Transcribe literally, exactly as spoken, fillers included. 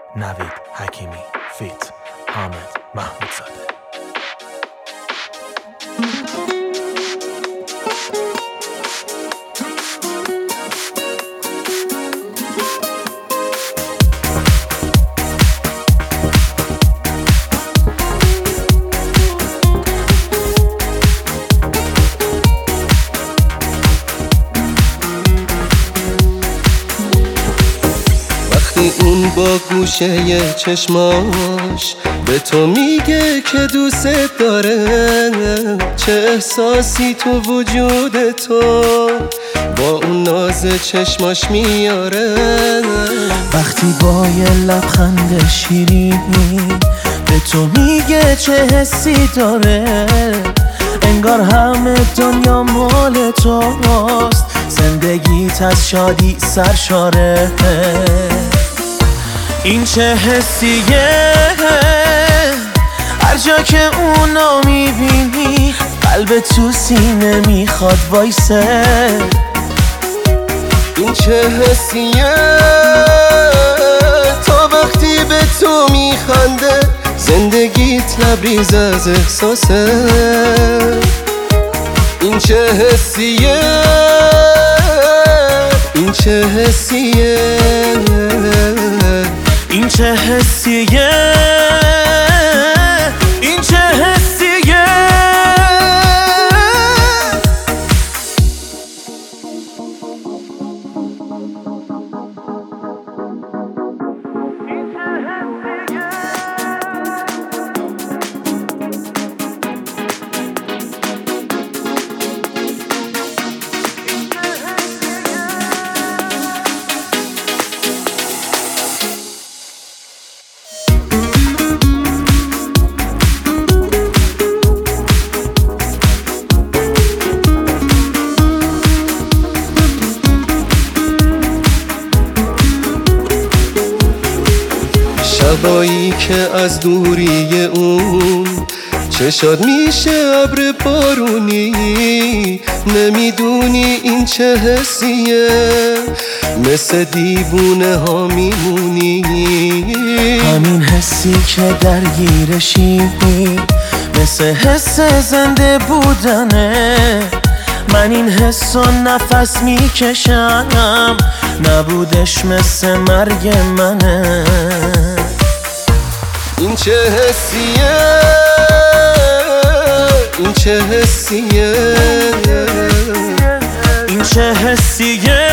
نوید حکیمی فیت حامد محمودزاده. اون با گوشه چشماش به تو میگه که دوست داره، چه احساسی تو وجود تو با اون ناز چشماش میاره. وقتی با یه لبخند شیرین به تو میگه چه حسی داره، انگار همه دنیا مال توست، زندگیت از شادی سرشاره. این چه حسیه هر جا که اونو میبینی، قلب تو سینه میخواد وایسه. این چه حسیه تا وقتی به تو میخنده، زندگیت لبریز از احساسه. این چه حسیه این چه حسیه این چه حسیه این چه حسیه شبایی که از دوری اون چشات میشه ابر بارونی، نمیدونی این چه حسیه، مثل دیوونه ها میمونی. همین حسی که درگیرشی مثل حس زنده بودنه، من این حس و نفس میکشم، نبودش مثل مرگ منه. این چه حسیه این چه حسیه این چه حسیه